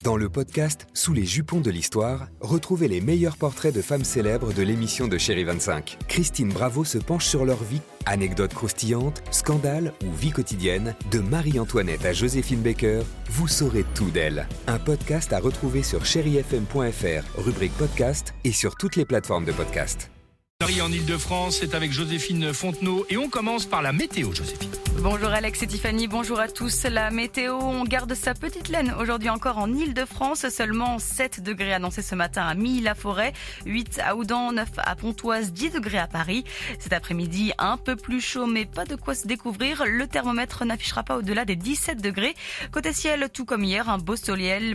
Dans le podcast Sous les jupons de l'histoire, retrouvez les meilleurs portraits de femmes célèbres de l'émission de Chérie 25. Christine Bravo se penche sur leur vie. Anecdotes croustillantes, scandales ou vie quotidienne, de Marie-Antoinette à Joséphine Baker, vous saurez tout d'elle. Un podcast à retrouver sur chérifm.fr, rubrique podcast et sur toutes les plateformes de podcast. En Ile-de-France, c'est avec Joséphine Fontenot et on commence par la météo, Joséphine. Bonjour Alex et Tiffany, bonjour à tous. La météo, on garde sa petite laine aujourd'hui encore en Ile-de-France. Seulement 7 degrés annoncés ce matin à Milly-la-Forêt, 8 à Oudan, 9 à Pontoise, 10 degrés à Paris. Cet après-midi, un peu plus chaud mais pas de quoi se découvrir. Le thermomètre n'affichera pas au-delà des 17 degrés. Côté ciel, tout comme hier, un beau soleil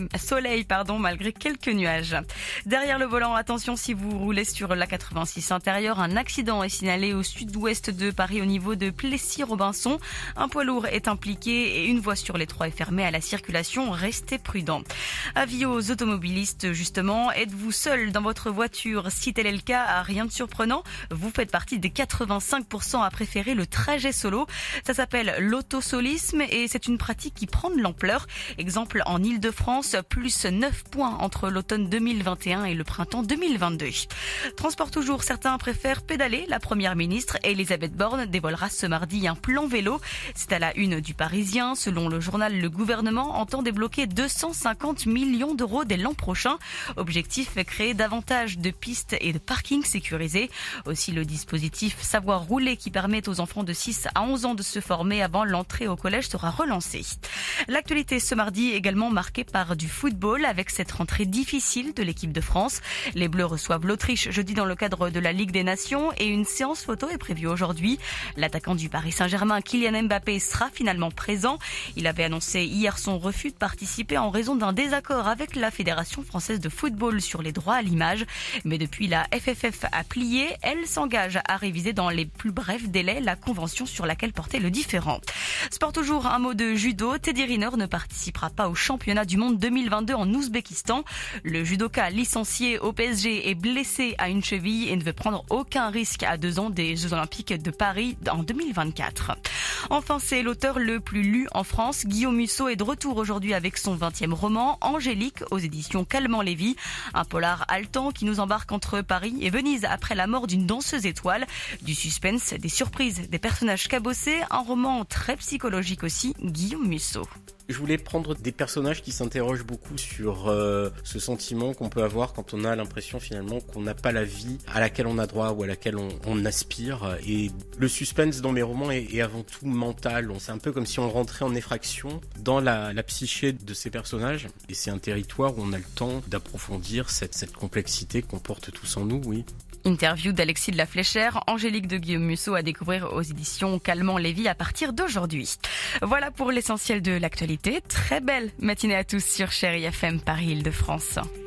malgré quelques nuages. Derrière le volant, attention si vous roulez sur la 86 intérieure, un accident est signalé au sud-ouest de Paris au niveau de Plessis-Robinson. Un poids lourd est impliqué et une voie sur les 3 est fermée à la circulation. Restez prudents. Avis aux automobilistes, justement, êtes-vous seul dans votre voiture? Si tel est le cas, rien de surprenant. Vous faites partie des 85% à préférer le trajet solo. Ça s'appelle l'autosolisme et c'est une pratique qui prend de l'ampleur. Exemple en Ile-de-France, plus 9 points entre l'automne 2021 et le printemps 2022. Transport toujours, certains préfèrent pédaler. La première ministre, Elisabeth Borne, dévoilera ce mardi un plan vélo. C'est à la une du Parisien. Selon le journal, le gouvernement entend débloquer 250 millions d'euros dès l'an prochain. Objectif, créer davantage de pistes et de parkings sécurisés. Aussi le dispositif Savoir rouler qui permet aux enfants de 6 à 11 ans de se former avant l'entrée au collège sera relancé. L'actualité ce mardi également marquée par du football avec cette rentrée difficile de l'équipe de France. Les Bleus reçoivent l'Autriche jeudi dans le cadre de la Ligue des Nations et une séance photo est prévue aujourd'hui. L'attaquant du Paris Saint-Germain, Kylian Mbappé, sera finalement présent. Il avait annoncé hier son refus de participer en raison d'un désaccord avec la Fédération française de football sur les droits à l'image. Mais depuis, la FFF a plié. Elle s'engage à réviser dans les plus brefs délais la convention sur laquelle portait le différend. Sport toujours, un mot de judo. Teddy Riner ne participera pas au championnat du monde 2022 en Ouzbékistan. Le judoka licencié au PSG est blessé à une cheville et ne veut prendre aucun risque à 2 ans des Jeux Olympiques de Paris en 2024. Enfin, c'est l'auteur le plus lu en France. Guillaume Musso est de retour aujourd'hui avec son 20e roman, Angélique, aux éditions Calment-Lévy. Un polar haletant qui nous embarque entre Paris et Venise après la mort d'une danseuse étoile. Du suspense, des surprises, des personnages cabossés, un roman très psychologique aussi, Guillaume Musso. Je voulais prendre des personnages qui s'interrogent beaucoup sur ce sentiment qu'on peut avoir quand on a l'impression finalement qu'on n'a pas la vie à laquelle on a droit ou à laquelle on aspire. Et le suspense dans mes romans est avant tout mental. C'est un peu comme si on rentrait en effraction dans la psyché de ces personnages. Et c'est un territoire où on a le temps d'approfondir cette complexité qu'on porte tous en nous, oui. Interview d'Alexis de la Fléchère, Angélique de Guillaume Musso à découvrir aux éditions Calment-Lévy à partir d'aujourd'hui. Voilà pour l'essentiel de l'actualité. Très belle matinée à tous sur Chérie FM Paris Île-de-France.